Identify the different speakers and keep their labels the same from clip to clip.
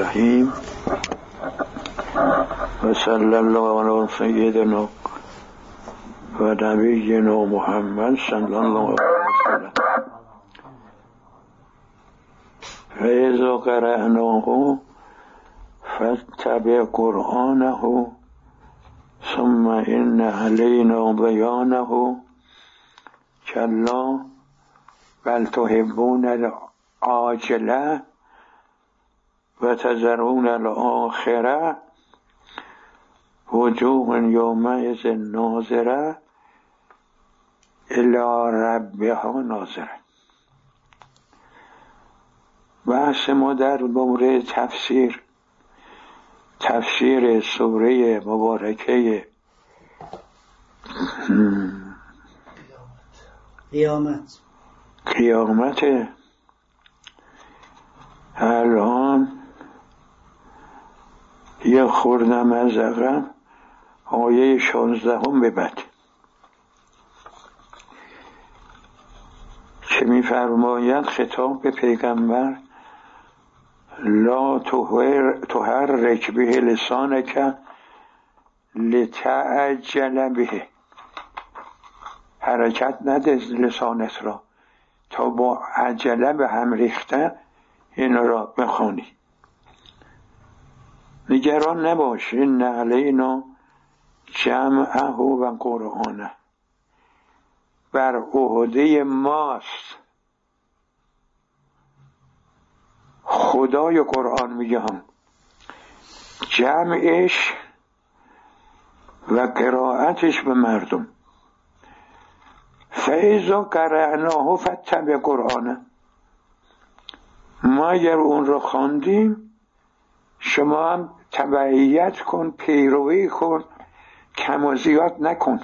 Speaker 1: الرحیم و صلی الله علی سیدنا و نبینا محمد صلی الله علیه وسلم. فاذا قرأناه فاتبع قرآنه ثم ان علینا بیانه کلا بل تحبون العاجله و تذرون الآخره وجوه یومئذ ناظره الی ربها ناظره. بحث ما در مورد تفسیر سوره مبارکه قیامت. الان یه خوردم از عقب آیه 16 به بعد که می‌فرماید خطاب به پیغمبر لا تحرک به لسانک لتعجل به، حرکت نده لسانت را تا با عجله به هم ریخته این را بخوانی. نگران نباش، این علینا جمعه و قرآنه، بر عهده ماست. خدای قرآن میگم جمعش و قرائتش به مردم. فاذا قرأناه فاتبع قرآنه، ما اگر اون رو خواندیم شما هم تبعیت کن، پیروی کن، کم و زیاد نکن.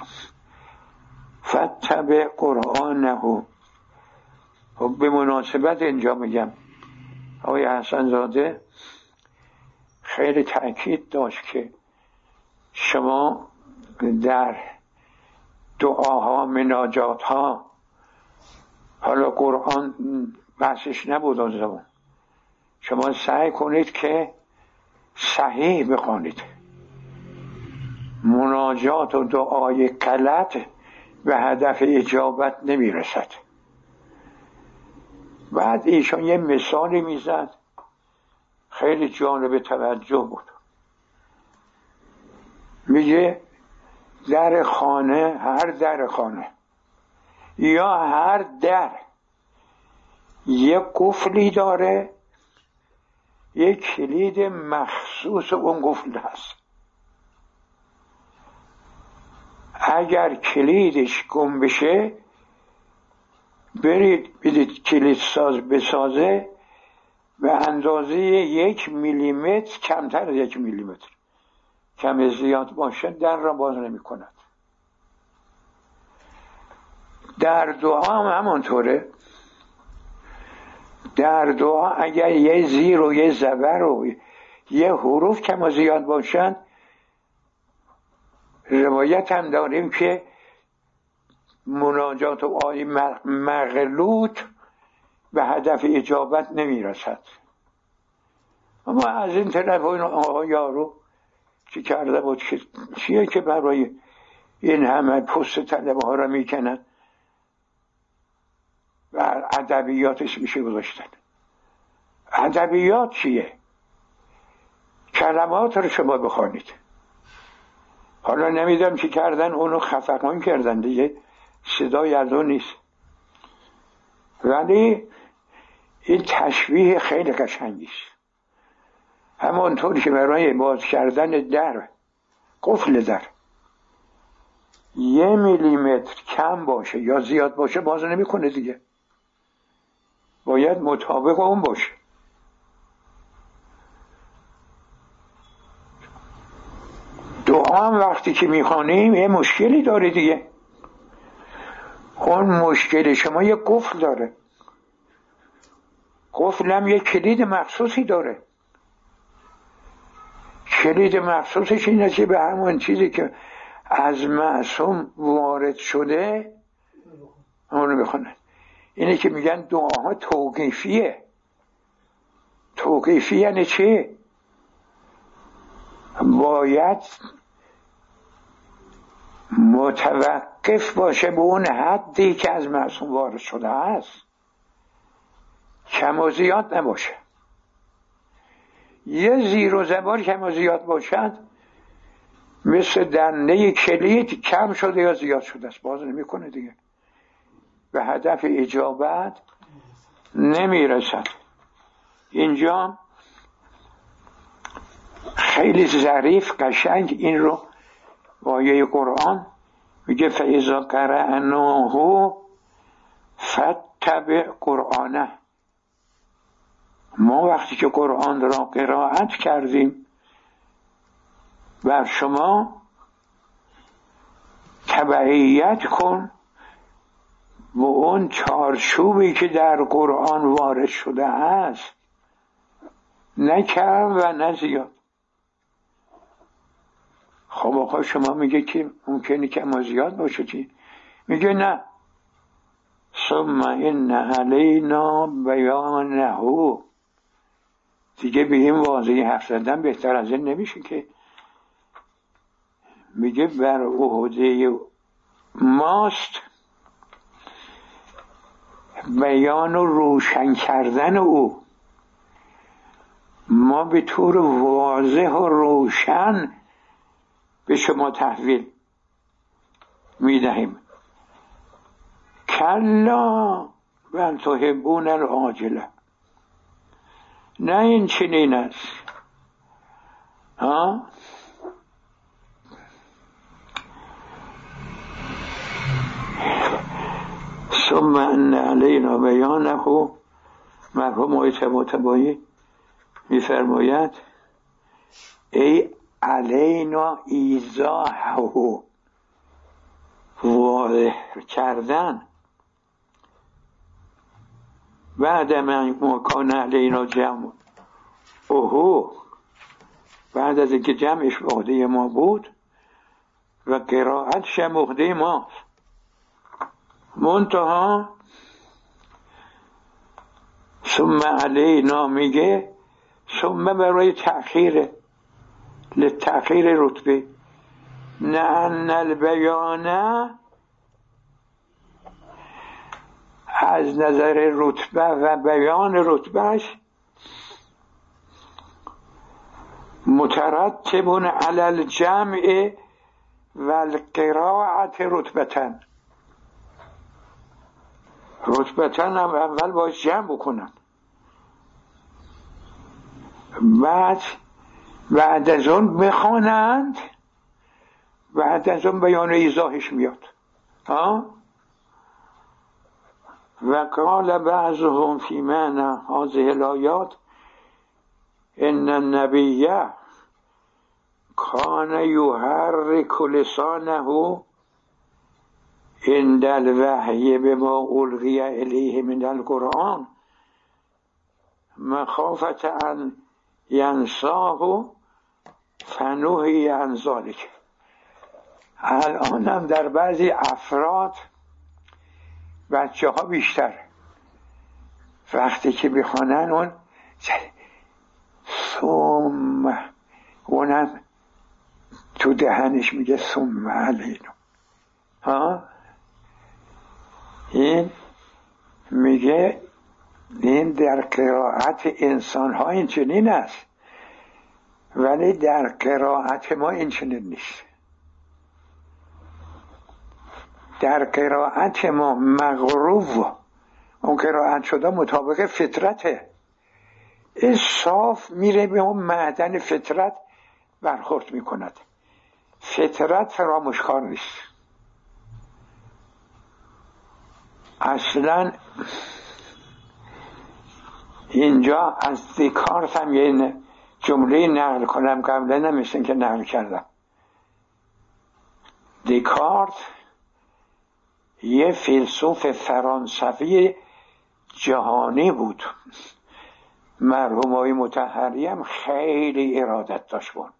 Speaker 1: فاتبع قرآنه. به مناسبت اینجا میگم آقای حسن زاده خیلی تأکید داشت که شما در دعاها، مناجات ها، حالا قرآن بحثش نبود اون زمان، شما سعی کنید که صحیح بخوانید. مناجات و دعای غلط به هدف اجابت نمیرسد. بعد ایشان یه مثالی میزد خیلی جالب توجه بود. میگه در خانه، هر در خانه یا هر در یه قفلی داره، یه کلید مخصوص اون قفل هست. اگر کلیدش گم بشه برید بدید کلید ساز بسازه به اندازه 1 میلیمتر، کمتر از 1 میلیمتر، کم زیاد باشه در را باز نمی کند. در دعا هم همانطوره. در دعا اگر یه زیر و یه زبر و یه حروف کم و زیاد باشن، روایت هم داریم که مناجات و آیه مغلوط به هدف اجابت نمیرسد. اما از این طرف این آقا یارو چی کرده بود که چیه که برای این همه پست طلبه ها را میکنن و ادبیاتش میشه گذاشتن. ادبیات چیه؟ کلمات رو شما بخوانید. حالا نمیدونم چی کردن، اونو خفقان کردن دیگه، صدای از اون نیست. ولی این تشبیه خیلی قشنگیست. همانطور که برای باز کردن در، قفل در 1 میلیمتر کم باشه یا زیاد باشه باز نمیکنه دیگه، باید مطابق اون باشه. دعا هم وقتی که میخوانیم یه مشکلی داره دیگه. اون مشکل شما یه قفل داره، قفل هم یه کلید مخصوصی داره. کلید مخصوصش اینه که به همون چیزی که از معصوم وارد شده اونو بخونن. اینه که میگن دعاها توقیفیه. توقیفی یعنی چی؟ باید متوقف باشه به اون حدی که از معصوم وارد شده است، کم و زیاد نباشه. یه زیر و زبر کم و زیاد باشد مثل دنده کلید کم شده یا زیاد شده است، باز نمیکنه دیگه، به هدف اجابت نمیرسد. اینجا خیلی ظریف قشنگ این رو آیه قرآن میگه فاذا قرأناه فاتبع قرآنه. ما وقتی که قرآن را قرائت کردیم بر شما تبعیت کن و اون چارچوبی که در قرآن وارد شده است، نه کم و نه زیاد. خب آقا شما میگه که ممکنه کم و زیاد باشه چی؟ میگه نه، ثم ان علینا بیانه. دیگه به این واضحی حرف زدن بهتر از این نمیشه که. میگه بر عهده ماست بیان و روشن کردن او. ما به طور واضح و روشن به شما تحویل میدهیم. کلا بل تحبون العاجله. نه این چنین است. ثم ان علینا بیانه. مرحوم آقای طباطبایی میفرماید ای علینا ایضاحه، واضح کردن. بعد ما کان علینا جمع اوهو، بعد از اینکه جمعش به عهده ما بود و قرائتش هم عهده ما، منتها ثم علینا میگه ثم برای تأخیره، لتأخیر رتبه. نه ان البیانه از نظر رتبه و بیان رتبهش مترتب علی الجمع و القراءة رتبتن. رتبتن هم اول باید جمع بکنن، بعد از اون بخوانند، بعد از اون بیان ایضاحش میاد. و قال بعضهم فی معنی هذه الآیات ان النبی کان یحرک لسانه عند الوحی بما القی الیه من القرآن مخافة ان ینساه فنهی عن ذلک. الان هم در بعضی افراد بچه ها بیشتر وقتی که بخوانن اون ثم، اونم تو دهنش میگه ثم علینا. این میگه این در قرائت انسان ها این چنین است، ولی در قرائت ما این چنین نیست. در قرائت ما مغروب، اون قرائت شده مطابق فطرته، این صاف میره به اون معدن فطرت برخورد میکند. فطرت فراموشکار نیست اصلا. اینجا از دکارت هم یه جمله نقل کنم، قبلا نمیشن که نقل کردم. دکارت یه فیلسوف فرانسوی جهانی بود. مرحوم آقای مطهری هم خیلی ارادت داشت بود،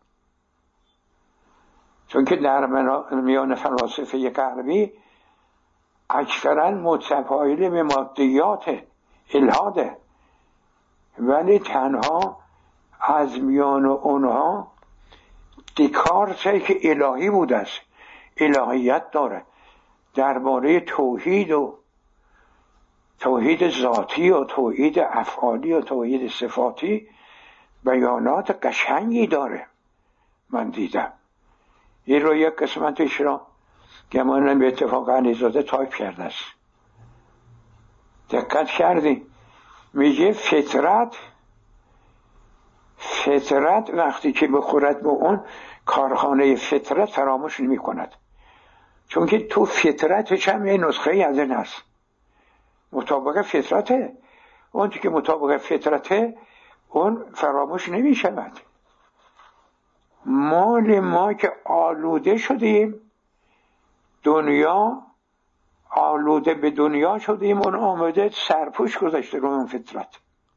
Speaker 1: چون که در میان فلاسفه غربی اکثرا متفایل به مادیات الحاده، ولی تنها از میان اونها دیکارت که الهی بود است، الهیت داره، درباره توحید و توحید ذاتی و توحید افعالی و توحید صفاتی بیانات قشنگی داره. من دیدم این رو، یک قسمتش را گمانم به اتفاق علیزاده تایپ کرده است. دقت کردیم میگه فطرت وقتی که بخورد به اون کارخانه فطرت فراموش نمی کند، چون که تو فطرتش هم یه نسخه از این هست، مطابق فطرته. اون که مطابق فطرته اون فراموش نمی شود. ما که آلوده شدیم، دنیا آلوده به دنیا شدیم، اون آمده سرپوش گذاشته رو اون فطرت.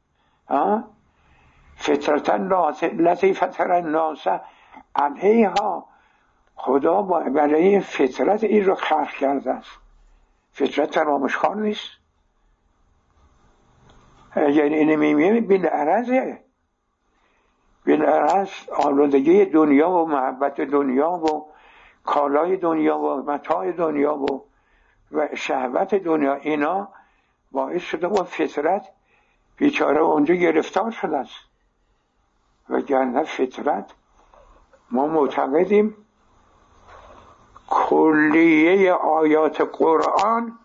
Speaker 1: فطرتا لطی فطر الناس علیها، خدا برای فطرت این رو خلق کرده است. فطرت فراموشکار نیست. یعنی این میمیه بالعرض آلودگی دنیا و محبت دنیا و کالای دنیا و متاع دنیا و شهوت دنیا، اینا باعث شده و فطرت بیچاره اونجا گرفتار شده است. وگرنه فطرت ما معتقدیم کلیه آیات قرآن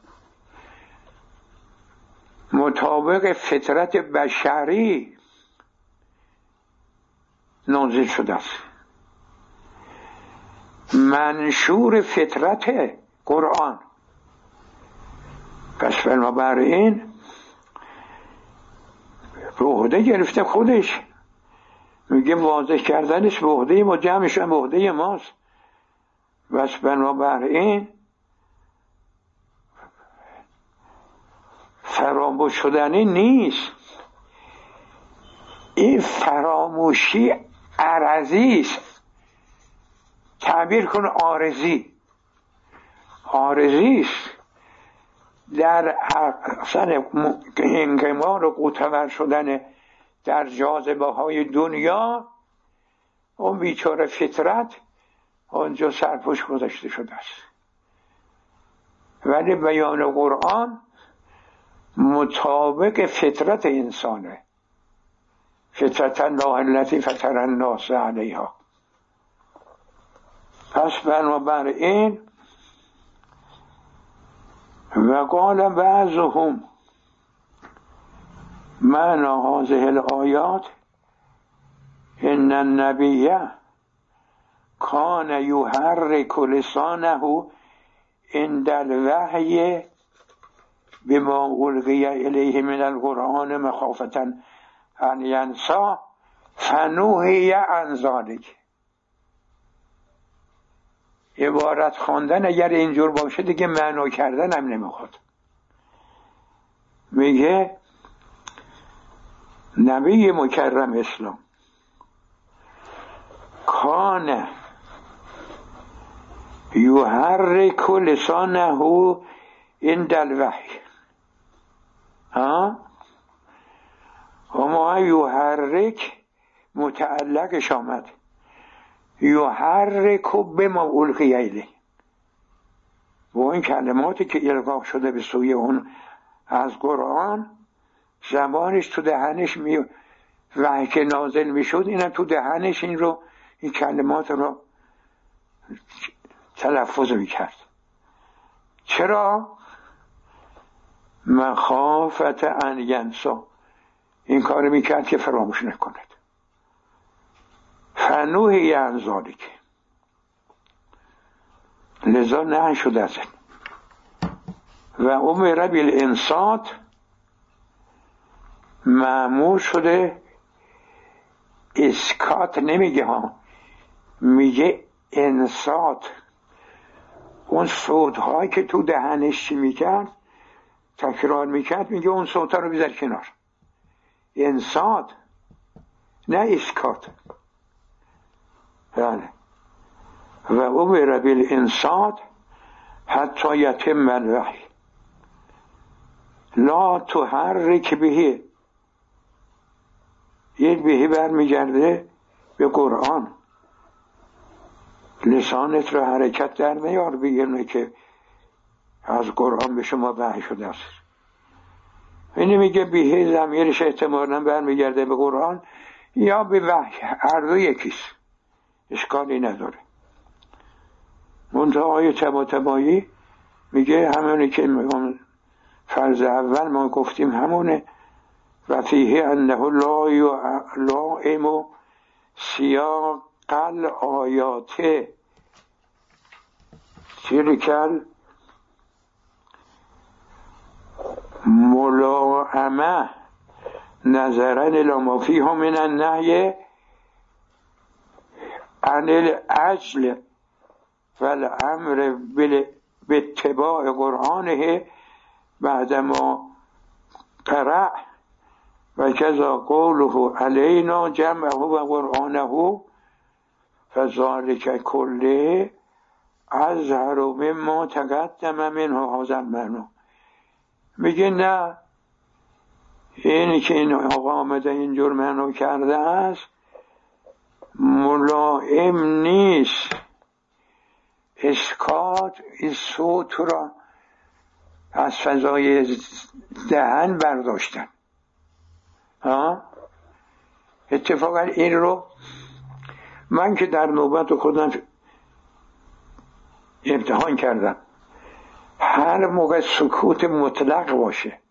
Speaker 1: مطابق فطرت بشری نازل شده است. منشور فطرت قرآن. پس بنابراین به عهده گرفته خودش، میگه واضح کردنش به عهده ما، جمعش هم به عهده ماست. بس بنابراین فراموش شدنی نیست. این فراموشی عرضی است. تعبیر کن عارضی است. در اصلا انقمار و قوتور شدن در جاذبه های دنیا، اون بیچاره فطرت اونجا سرپوش گذاشته شده است. ولی بیان قرآن مطابق فطرت انسانه. فطرت الله التي فطر الناس علیها. پس بنابراین و قال بعضهم معنی هذه الآیات ان النبی کان یحرک لسانه عند الوحی بما القی الیه من القرآن مخافة ان ینسی فنهی عن ذلک. عبارت خواندن اگر اینجور باشه دیگه معنا کردن هم نمیخواد. میگه نبی مکرم اسلام کان یحرک لسانه عند الوحی. اما یحرک متعلقش آمد، یحرک بما القی الیه، با این کلماتی که القا شده به سوی اون از قرآن، زبانش تو دهنش وحی که نازل میشد اینم تو دهنش این کلمات رو تلفظ میکرد. چرا؟ مخافت ان ینسی، این کار میکرد که فراموش نکند. فنهی عن ذلک، لذا نهی شده از این. و امر بالانصات، مأمور شده اسکات نمیگه میگه انصات. اون صوتهایی که تو دهنش چی میکرد تکرار میکرد، میگه اون صوتها رو بذار کنار. انصات نه اسکات. بله. و امر بالانصات حتی یتم الوحی لا تحرک به. این بهی برمیگرده به قرآن. لسانت رو حرکت در نیار بگیرنه که از قرآن به شما وحی شده است. اینی میگه بیهی ضمیرش احتمالاً برمیگرده به قرآن یا به وحی، هر دو یکیست، اشکالی نداره. منتها آیه طباطبایی میگه همونی که فرض اول ما گفتیم همونه، و فیه انه لا یعلم سیاق الآیات تلک ملائمه نظرا الی ما فیها من النهی عن العجل والامر باتباع قرآنه بعدما قرأ و کذا قوله علینا جمعه و قرآنه فذلک کله اظهر مما تقدم منه هذا المعنی. میگه نه، اینی که این آقا آمده اینجور معنا کرده است ملائم نیست. اسکات این صوت را از فضای دهن برداشتن. اتفاقا این رو من که در نوبت خودم امتحان کردم، هر موقع سکوت مطلق باشه،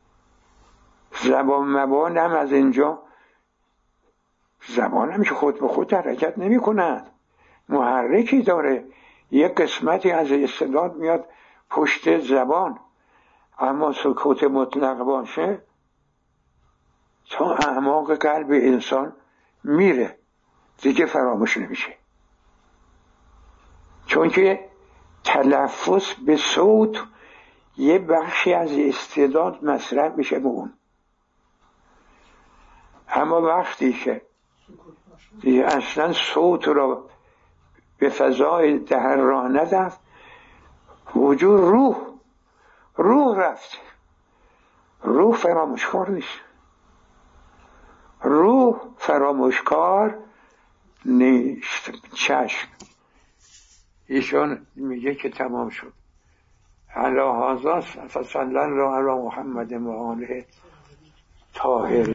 Speaker 1: زبان مبان هم از اینجا، زبان هم که خود به خود حرکت نمی کند، محرکی داره، یک قسمتی از استعداد میاد پشت زبان، اما سکوت مطلق باشه تا اعماق قلب انسان میره، دیگه فراموش نمیشه. چون که تلفظ به صوت یه بخشی از استعداد مصرف میشه به اون. اما وقتی که اصلا صوت را به فضای دهن راه نداد، وجود روح رفت. روح فراموشکار نیست، روح فراموشکار نیست. چشم ایشون میگه که تمام شد. علی هذا فصلی الله علی محمد و آله طاهرین.